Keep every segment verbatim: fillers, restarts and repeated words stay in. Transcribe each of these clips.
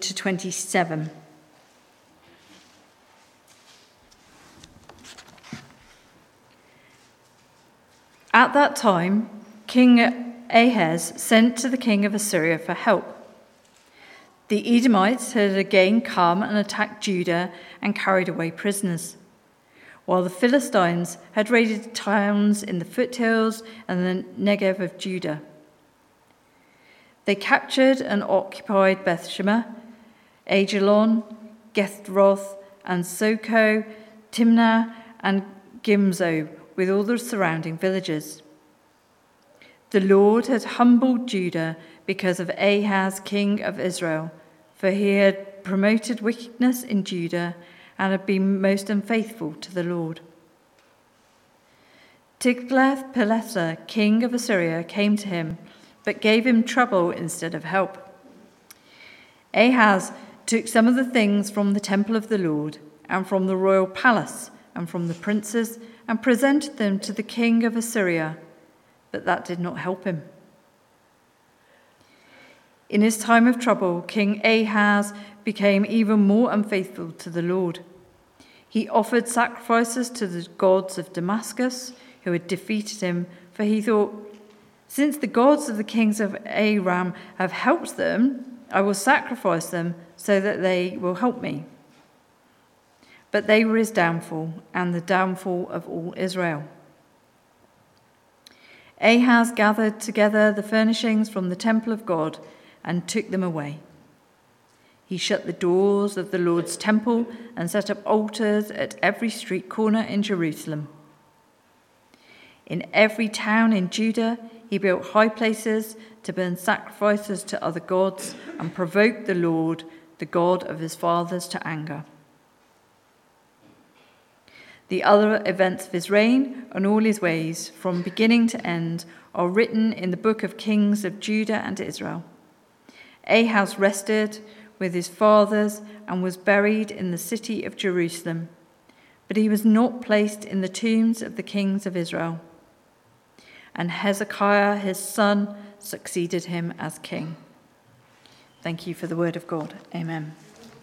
to twenty-seven. At that time, King Ahaz sent to the king of Assyria for help. The Edomites had again come and attacked Judah and carried away prisoners, while the Philistines had raided towns in the foothills and the Negev of Judah. They captured and occupied Bethshemesh, Ajalon, Gethroth, and Soko, Timnah, and Gimzo, with all the surrounding villages. The Lord had humbled Judah because of Ahaz, king of Israel, for he had promoted wickedness in Judah and had been most unfaithful to the Lord. Tiglath-Pileser, king of Assyria, came to him, but gave him trouble instead of help. Ahaz took some of the things from the temple of the Lord, and from the royal palace, and from the princes, and presented them to the king of Assyria, but that did not help him. In his time of trouble, King Ahaz became even more unfaithful to the Lord. He offered sacrifices to the gods of Damascus, who had defeated him, for he thought, since the gods of the kings of Aram have helped them, I will sacrifice them so that they will help me. But they were his downfall and the downfall of all Israel. Ahaz gathered together the furnishings from the temple of God and took them away. He shut the doors of the Lord's temple and set up altars at every street corner in Jerusalem. In every town in Judah, he built high places to burn sacrifices to other gods and provoke the Lord, the God of his fathers, to anger. The other events of his reign and all his ways, from beginning to end, are written in the book of Kings of Judah and Israel. Ahaz rested with his fathers and was buried in the city of Jerusalem, but he was not placed in the tombs of the kings of Israel. And Hezekiah, his son, succeeded him as king. Thank you for the word of God. Amen.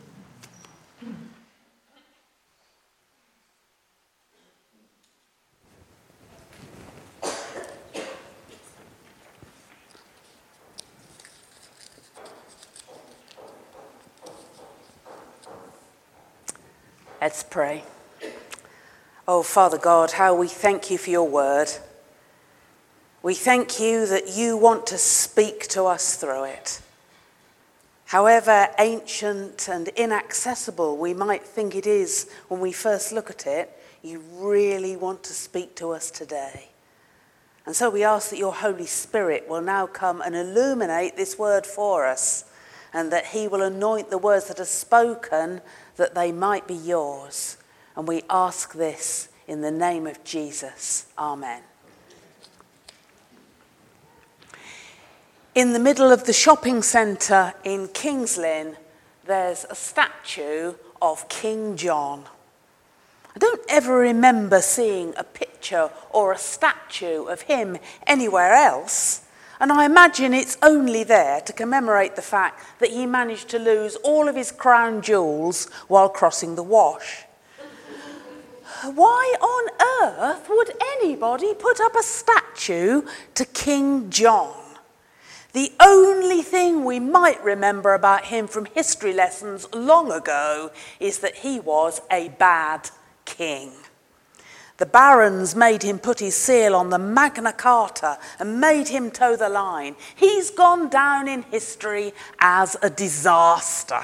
Let's pray. Oh, Father God, how we thank you for your word. We thank you that you want to speak to us through it. However ancient and inaccessible we might think it is when we first look at it, you really want to speak to us today. And so we ask that your Holy Spirit will now come and illuminate this word for us, and that he will anoint the words that are spoken, that they might be yours. And we ask this in the name of Jesus. Amen. In the middle of the shopping centre in King's Lynn, there's a statue of King John. I don't ever remember seeing a picture or a statue of him anywhere else. And I imagine it's only there to commemorate the fact that he managed to lose all of his crown jewels while crossing the Wash. Why on earth would anybody put up a statue to King John? The only thing we might remember about him from history lessons long ago is that he was a bad king. The barons made him put his seal on the Magna Carta and made him toe the line. He's gone down in history as a disaster.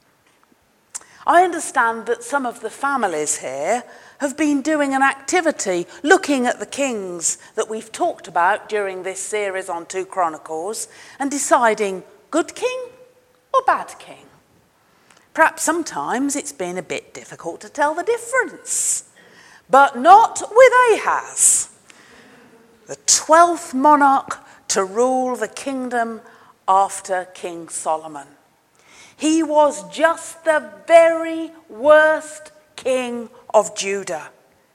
I understand that some of the families here have been doing an activity looking at the kings that we've talked about during this series on two Chronicles and deciding good king or bad king. Perhaps sometimes it's been a bit difficult to tell the difference. But not with Ahaz, the twelfth monarch to rule the kingdom after King Solomon. He was just the very worst king of Judah.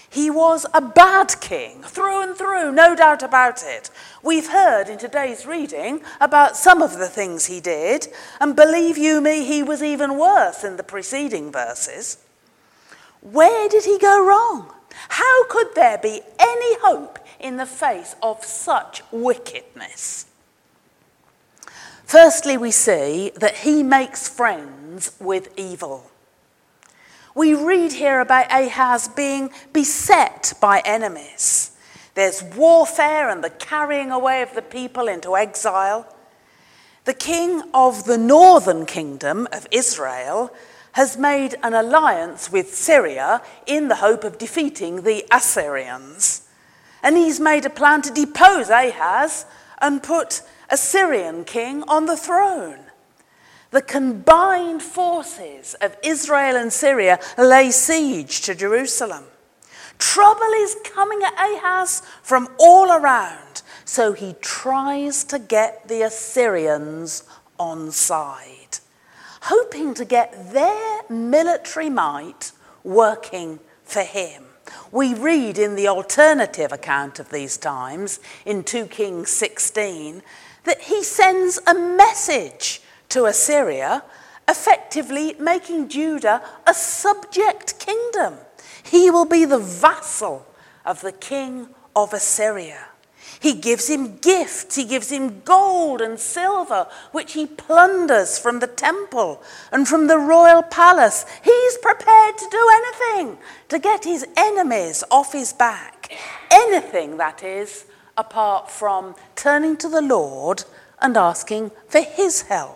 He was a bad king, through and through, no doubt about it. We've heard in today's reading about some of the things he did, and believe you me, he was even worse in the preceding verses. Where did he go wrong? How could there be any hope in the face of such wickedness? Firstly, we see that he makes friends with evil. We read here about Ahaz being beset by enemies. There's warfare and the carrying away of the people into exile. The king of the northern kingdom of Israel has made an alliance with Syria in the hope of defeating the Assyrians. And he's made a plan to depose Ahaz and put a Syrian king on the throne. The combined forces of Israel and Syria lay siege to Jerusalem. Trouble is coming at Ahaz from all around, so he tries to get the Assyrians on side, hoping to get their military might working for him. We read in the alternative account of these times, in two Kings sixteen, that he sends a message to Assyria, effectively making Judah a subject kingdom. He will be the vassal of the king of Assyria. He gives him gifts, he gives him gold and silver, which he plunders from the temple and from the royal palace. He's prepared to do anything to get his enemies off his back. Anything, that is, apart from turning to the Lord and asking for his help.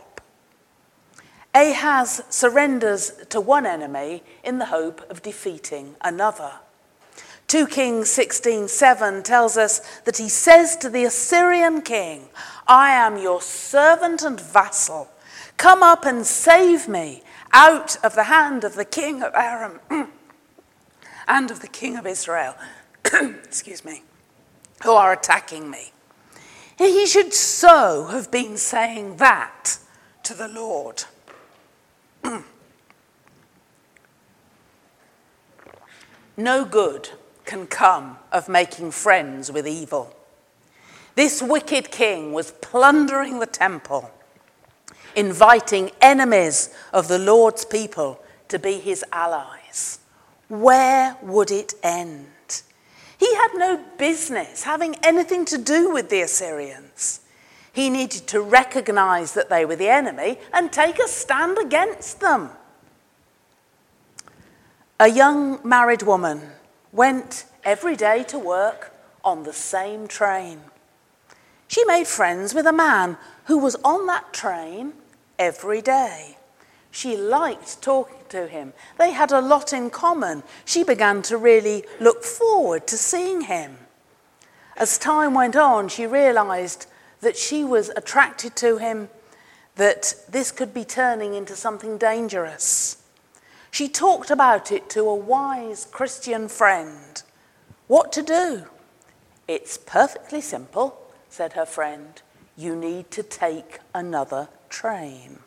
Ahaz surrenders to one enemy in the hope of defeating another. two Kings sixteen seven tells us that he says to the Assyrian king, "I am your servant and vassal. Come up and save me out of the hand of the king of Aram and of the king of Israel," excuse me, "who are attacking me." And he should so have been saying that to the Lord. No good can come of making friends with evil. This wicked king was plundering the temple, inviting enemies of the Lord's people to be his allies. Where would it end? He had no business having anything to do with the Assyrians. He needed to recognize that they were the enemy and take a stand against them. A young married woman went every day to work on the same train. She made friends with a man who was on that train every day. She liked talking to him. They had a lot in common. She began to really look forward to seeing him. As time went on, she realized that she was attracted to him, that this could be turning into something dangerous. She talked about it to a wise Christian friend. What to do? "It's perfectly simple," said her friend. "You need to take another train."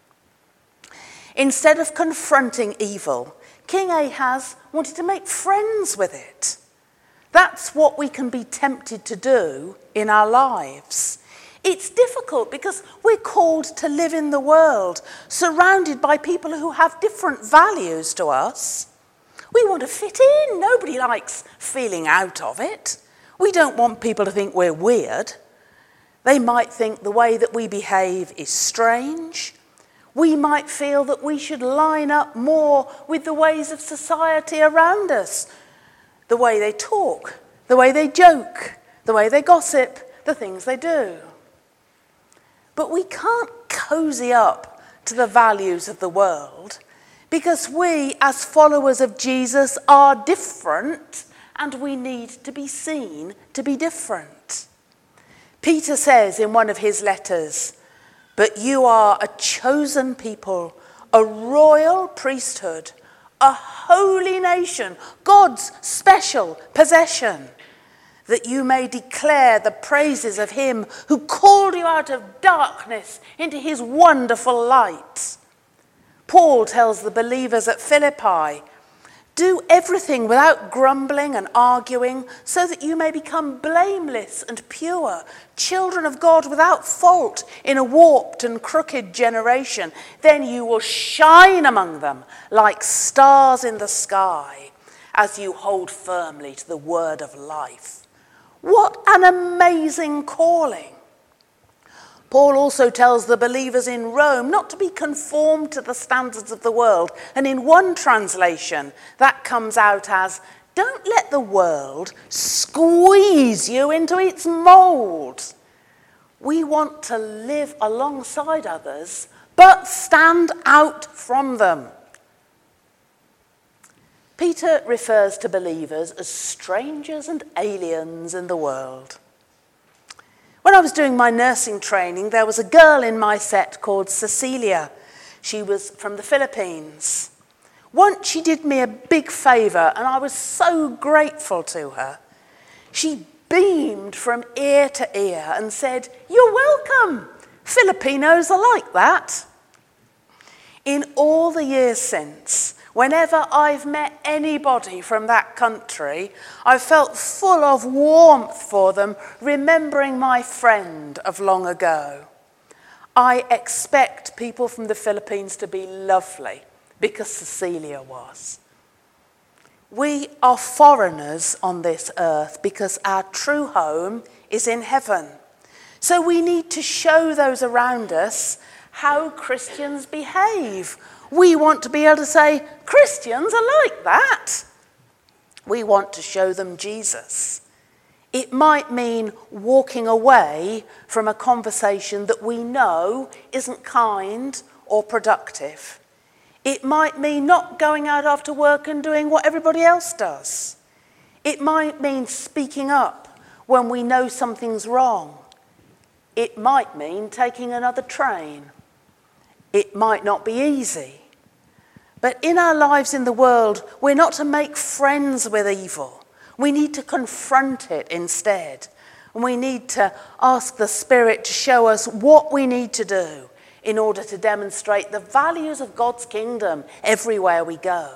Instead of confronting evil, King Ahaz wanted to make friends with it. That's what we can be tempted to do in our lives. It's difficult because we're called to live in the world, surrounded by people who have different values to us. We want to fit in. Nobody likes feeling out of it. We don't want people to think we're weird. They might think the way that we behave is strange. We might feel that we should line up more with the ways of society around us. The way they talk, the way they joke, the way they gossip, the things they do. But we can't cozy up to the values of the world because we, as followers of Jesus, are different and we need to be seen to be different. Peter says in one of his letters, "But you are a chosen people, a royal priesthood, a holy nation, God's special possession, that you may declare the praises of him who called you out of darkness into his wonderful light." Paul tells the believers at Philippi Do everything without grumbling and arguing, so that you may become blameless and pure, children of God without fault in a warped and crooked generation. Then you will shine among them like stars in the sky as you hold firmly to the word of life. What an amazing calling! Paul also tells the believers in Rome not to be conformed to the standards of the world. And in one translation, that comes out as, don't let the world squeeze you into its mould. We want to live alongside others, but stand out from them. Peter refers to believers as strangers and aliens in the world. When I was doing my nursing training, there was a girl in my set called Cecilia. She was from the Philippines. Once she did me a big favour, and I was so grateful to her. She beamed from ear to ear and said, "You're welcome. Filipinos are like that." In all the years since, whenever I've met anybody from that country, I've felt full of warmth for them, remembering my friend of long ago. I expect people from the Philippines to be lovely, because Cecilia was. We are foreigners on this earth because our true home is in heaven. So we need to show those around us how Christians behave. We want to be able to say, Christians are like that. We want to show them Jesus. It might mean walking away from a conversation that we know isn't kind or productive. It might mean not going out after work and doing what everybody else does. It might mean speaking up when we know something's wrong. It might mean taking another train. It might not be easy. But in our lives in the world, we're not to make friends with evil. We need to confront it instead. And we need to ask the Spirit to show us what we need to do in order to demonstrate the values of God's kingdom everywhere we go.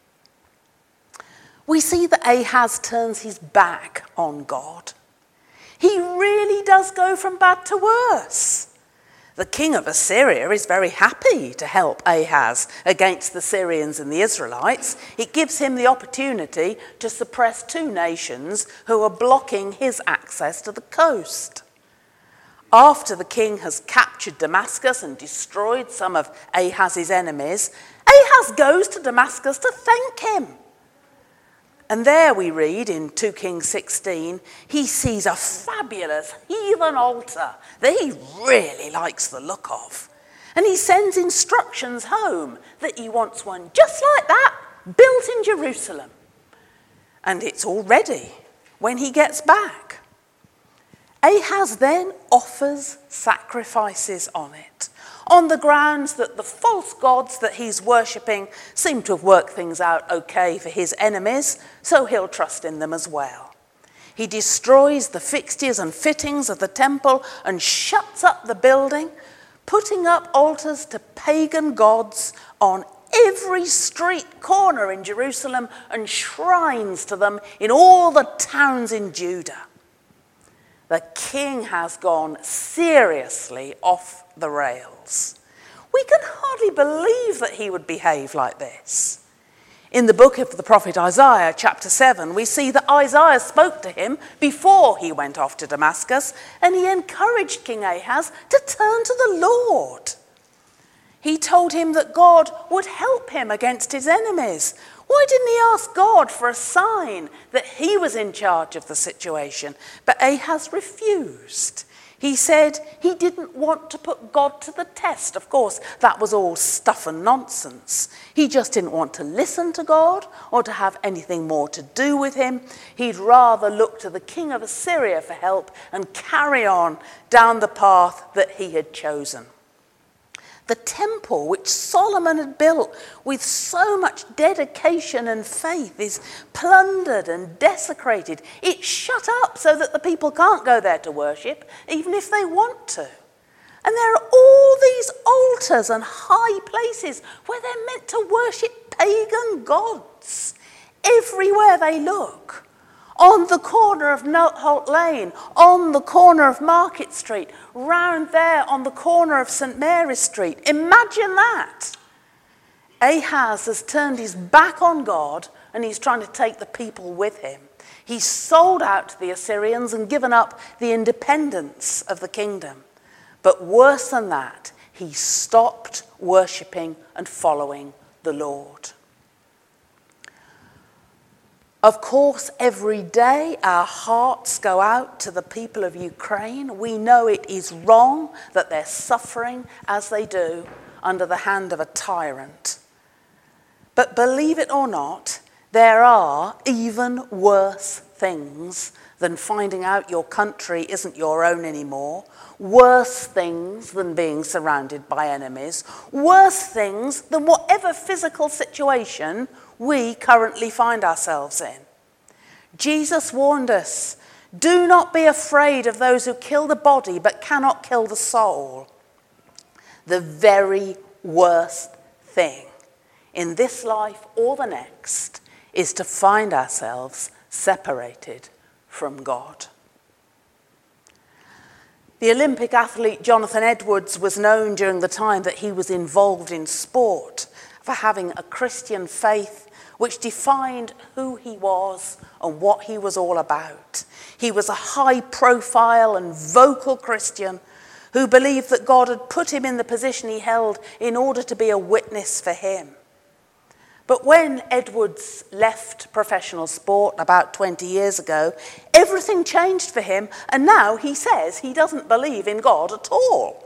We see that Ahaz turns his back on God. He really does go from bad to worse. The king of Assyria is very happy to help Ahaz against the Syrians and the Israelites. It gives him the opportunity to suppress two nations who are blocking his access to the coast. After the king has captured Damascus and destroyed some of Ahaz's enemies, Ahaz goes to Damascus to thank him. And there we read in Second Kings sixteen, he sees a fabulous heathen altar that he really likes the look of. And he sends instructions home that he wants one just like that, built in Jerusalem. And it's all ready when he gets back. Ahaz then offers sacrifices on it, on the grounds that the false gods that he's worshipping seem to have worked things out okay for his enemies, so he'll trust in them as well. He destroys the fixtures and fittings of the temple and shuts up the building, putting up altars to pagan gods on every street corner in Jerusalem and shrines to them in all the towns in Judah. The king has gone seriously off the rails. We can hardly believe that he would behave like this. In the book of the prophet Isaiah, chapter seven, we see that Isaiah spoke to him before he went off to Damascus, and he encouraged King Ahaz to turn to the Lord. He told him that God would help him against his enemies. Why didn't he ask God for a sign that he was in charge of the situation? But Ahaz refused. He said he didn't want to put God to the test. Of course, that was all stuff and nonsense. He just didn't want to listen to God or to have anything more to do with him. He'd rather look to the king of Assyria for help and carry on down the path that he had chosen. The temple which Solomon had built with so much dedication and faith is plundered and desecrated. It's shut up so that the people can't go there to worship, even if they want to. And there are all these altars and high places where they're meant to worship pagan gods. everywhere they look. On the corner of Notholt Lane, on the corner of Market Street, round there on the corner of St Mary's Street. Imagine that. Ahaz has turned his back on God and he's trying to take the people with him. He's sold out to the Assyrians and given up the independence of the kingdom. But worse than that, he stopped worshipping and following the Lord. Of course, every day our hearts go out to the people of Ukraine. We know it is wrong that they're suffering as they do under the hand of a tyrant. But believe it or not, there are even worse things than finding out your country isn't your own anymore, worse things than being surrounded by enemies, worse things than whatever physical situation we currently find ourselves in. Jesus warned us, do not be afraid of those who kill the body but cannot kill the soul. The very worst thing in this life or the next is to find ourselves separated from God. The Olympic athlete Jonathan Edwards was known during the time that he was involved in sport for having a Christian faith which defined who he was and what he was all about. He was a high-profile and vocal Christian who believed that God had put him in the position he held in order to be a witness for him. But when Edwards left professional sport about twenty years ago, everything changed for him, and now he says he doesn't believe in God at all.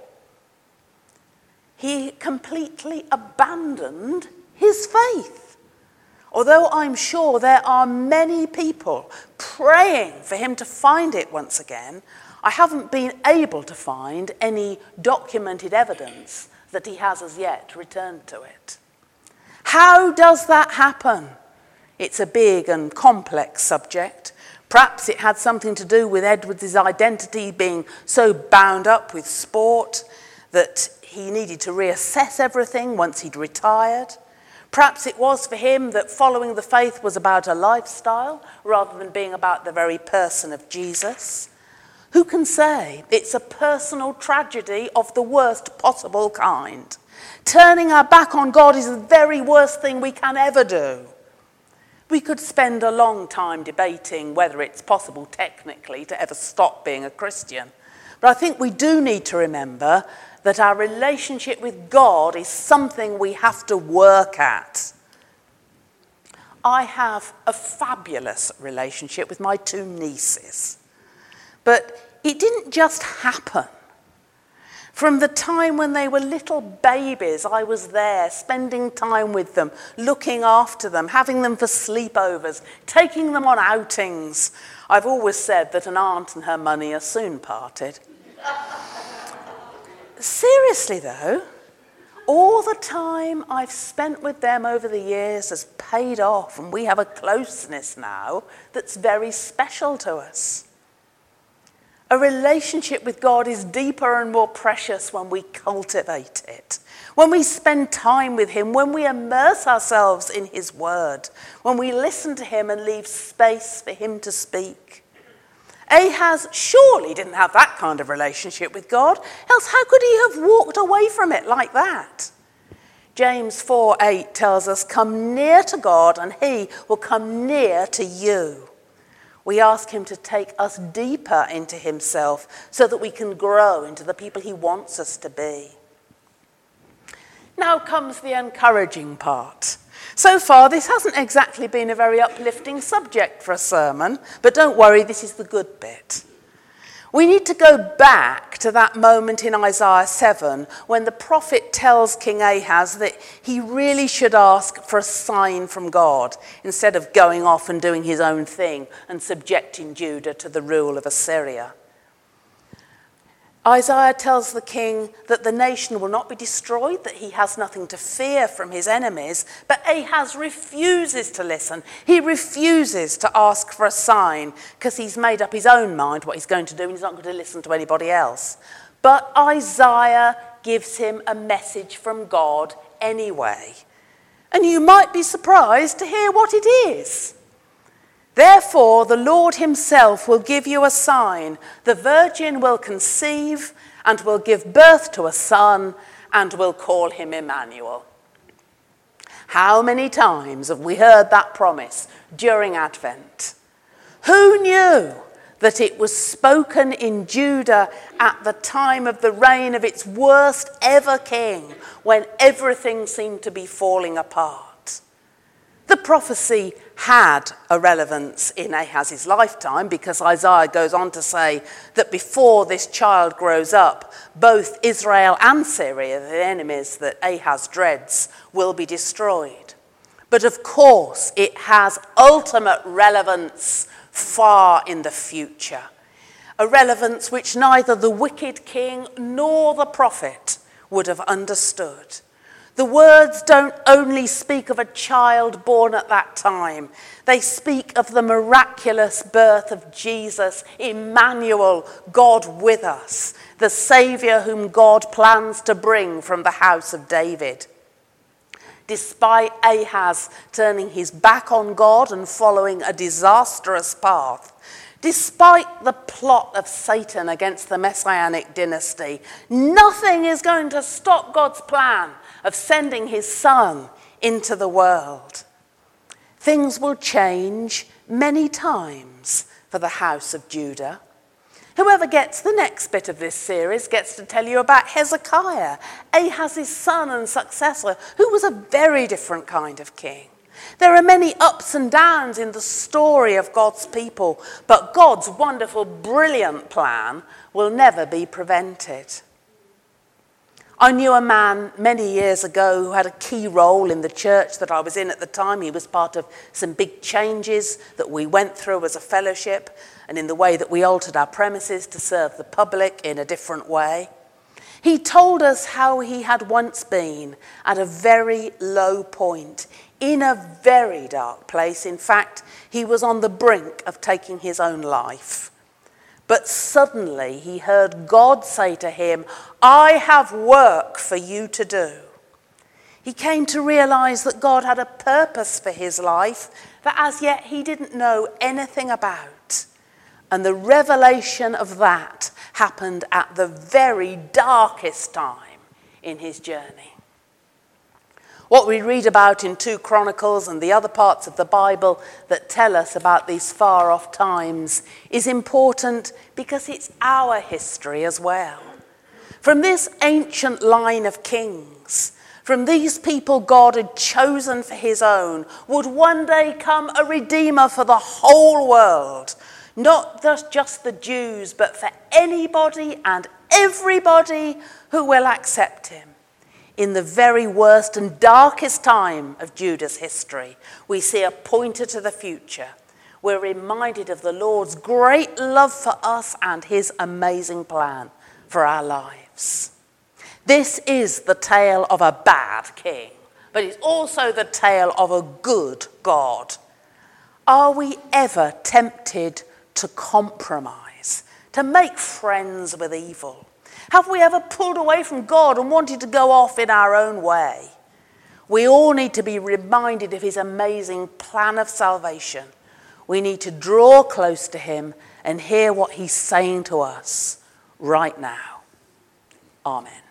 He completely abandoned his faith. Although I'm sure there are many people praying for him to find it once again, I haven't been able to find any documented evidence that he has as yet returned to it. How does that happen? It's a big and complex subject. Perhaps it had something to do with Edwards' identity being so bound up with sport that he needed to reassess everything once he'd retired. Perhaps it was for him that following the faith was about a lifestyle rather than being about the very person of Jesus. Who can say? It's a personal tragedy of the worst possible kind. Turning our back on God is the very worst thing we can ever do. We could spend a long time debating whether it's possible technically to ever stop being a Christian. But I think we do need to remember that our relationship with God is something we have to work at. I have a fabulous relationship with my two nieces. But it didn't just happen. From the time when they were little babies, I was there, spending time with them, looking after them, having them for sleepovers, taking them on outings. I've always said that an aunt and her money are soon parted. Seriously though, all the time I've spent with them over the years has paid off, and we have a closeness now that's very special to us. A relationship with God is deeper and more precious when we cultivate it, when we spend time with him, when we immerse ourselves in his word, when we listen to him and leave space for him to speak. Ahaz surely didn't have that kind of relationship with God, else how could he have walked away from it like that? James four eight tells us, come near to God and he will come near to you. We ask him to take us deeper into himself so that we can grow into the people he wants us to be. Now comes the encouraging part. So far, this hasn't exactly been a very uplifting subject for a sermon, but don't worry, this is the good bit. We need to go back to that moment in Isaiah seven when the prophet tells King Ahaz that he really should ask for a sign from God instead of going off and doing his own thing and subjecting Judah to the rule of Assyria. Isaiah tells the king that the nation will not be destroyed, that he has nothing to fear from his enemies, but Ahaz refuses to listen. He refuses to ask for a sign because he's made up his own mind what he's going to do and he's not going to listen to anybody else. But Isaiah gives him a message from God anyway. And you might be surprised to hear what it is. Therefore, the Lord himself will give you a sign. The virgin will conceive and will give birth to a son and will call him Emmanuel. How many times have we heard that promise during Advent? Who knew that it was spoken in Judah at the time of the reign of its worst ever king, when everything seemed to be falling apart? The prophecy had a relevance in Ahaz's lifetime, because Isaiah goes on to say that before this child grows up, both Israel and Syria, the enemies that Ahaz dreads, will be destroyed. But of course, it has ultimate relevance far in the future, a relevance which neither the wicked king nor the prophet would have understood. The words don't only speak of a child born at that time. They speak of the miraculous birth of Jesus, Emmanuel, God with us, the Saviour whom God plans to bring from the house of David. Despite Ahaz turning his back on God and following a disastrous path, despite the plot of Satan against the Messianic dynasty, nothing is going to stop God's plan of sending his son into the world. Things will change many times for the house of Judah. Whoever gets the next bit of this series gets to tell you about Hezekiah, Ahaz's son and successor, who was a very different kind of king. There are many ups and downs in the story of God's people, but God's wonderful, brilliant plan will never be prevented. I knew a man many years ago who had a key role in the church that I was in at the time. He was part of some big changes that we went through as a fellowship, and in the way that we altered our premises to serve the public in a different way. He told us how he had once been at a very low point, in a very dark place. In fact, he was on the brink of taking his own life. But suddenly he heard God say to him, "I have work for you to do." He came to realize that God had a purpose for his life that as yet he didn't know anything about. And the revelation of that happened at the very darkest time in his journey. What we read about in Second Chronicles and the other parts of the Bible that tell us about these far-off times is important because it's our history as well. From this ancient line of kings, from these people God had chosen for his own, would one day come a redeemer for the whole world. Not just the Jews, but for anybody and everybody who will accept him. In the very worst and darkest time of Judah's history, we see a pointer to the future. We're reminded of the Lord's great love for us and his amazing plan for our lives. This is the tale of a bad king, but it's also the tale of a good God. Are we ever tempted to compromise, to make friends with evil? Have we ever pulled away from God and wanted to go off in our own way? We all need to be reminded of his amazing plan of salvation. We need to draw close to him and hear what he's saying to us right now. Amen.